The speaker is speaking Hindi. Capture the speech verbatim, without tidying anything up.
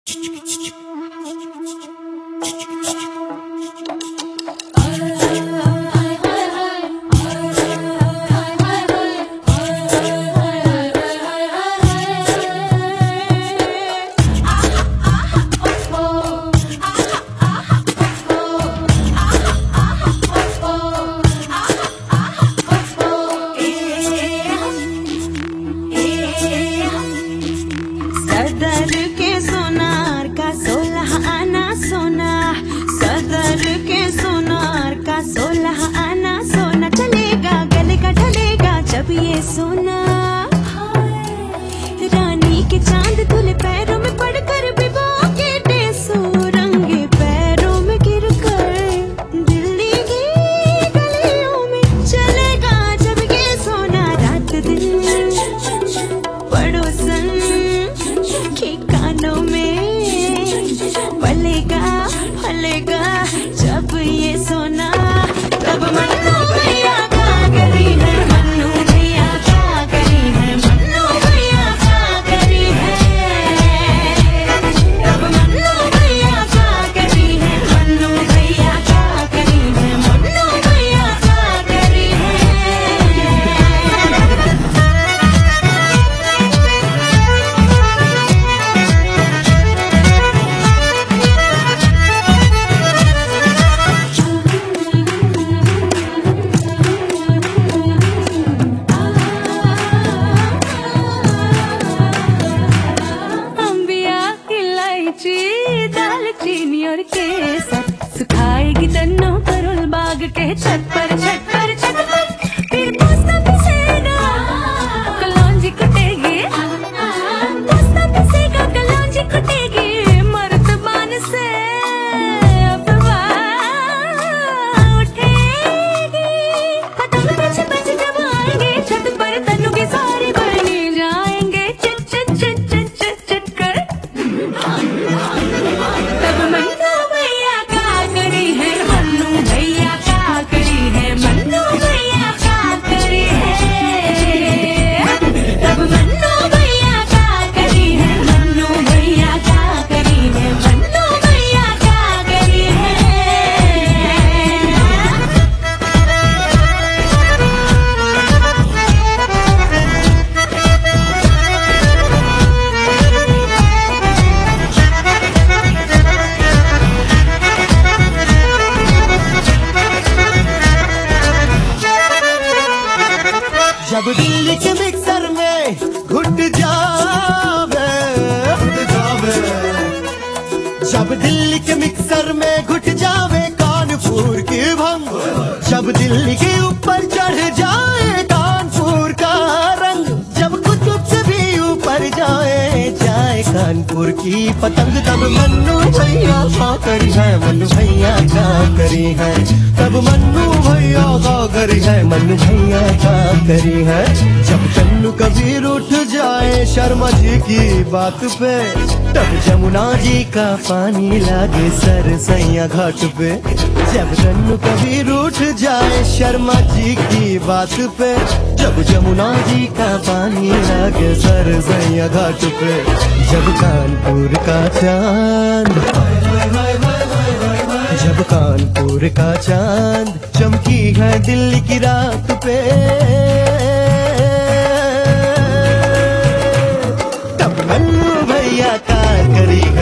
सदर के सोनार का सोलह आना सोना, सदर के सोनार का सोलह आना सोना, चलेगा गलेगा ढलेगा जब ये सोना। रानी के चांद धुले पैरों में पड़कर बिबो के टेसू, रंगे पैरों में गिरकर दिल्ली की गलियों में चलेगा जब ये सोना। रात दिन पड़ोसन के कानों में पलेगा फलेगा जब ये सोना। तब मन्नू भैया क्या करी है, मन्नू भैया क्या करी है, मन्नू भैया क्या करी है। तब मन्नू भैया क्या करी है, मन्नू भैया क्या करी है, मन्नू भैया क्या करी है। दालचीनी और केसर सुखाएगी तन्नों करुल बाग के छत पर छत पर छत पर। फिर पोस्ता पिसेगा कलौंजी कुटेगी, पोस्ता पिसेगा कलौंजी कुटेगी, मर्तबान से अफवाह उठेगी। पतंग बच बच जब आएंगे छत पर तन्नों के सारे बने जाएंगे चिट चिट चिट चिट चिट चिट कर। तब मन्नू भैया क्या करी है, मन्नू भैया क्या करी है, मन्नू भैया क्या करी है। तब मन्नू भैया क्या करी है, मन्नू भैया क्या करी है, मन्नू भैया क्या करी है। जब दिल्ली के मिक्सर में घुट जावे, जब दिल्ली के मिक्सर में घुट जावे कानपुर की भंग, जब दिल्ली के ऊपर चढ़ जाए कानपुर का रंग, जब कुतुब से भी ऊपर जाए जाए कानपुर की पतंग। तब मन्नू भैया क्या करी है, मन्नू भैया क्या करी है, तब मन्नू भैया क्या करी है, मन्नू भैया क्या करी है। जब चन्नू कबीर उठ जाए शर्मा जी की बात पे, तब जमुना जी का पानी लागे सर सैया घाट पे। जब चन्नू कबीर उठ जाए शर्मा जी की बात पे, जब जमुना जी का पानी लागे सर सैया घाट पे। जब कानपुर का चांद, जब कानपुर का चांद चमकी है दिल्ली की रात पे, तब मन्नू भैया क्या करी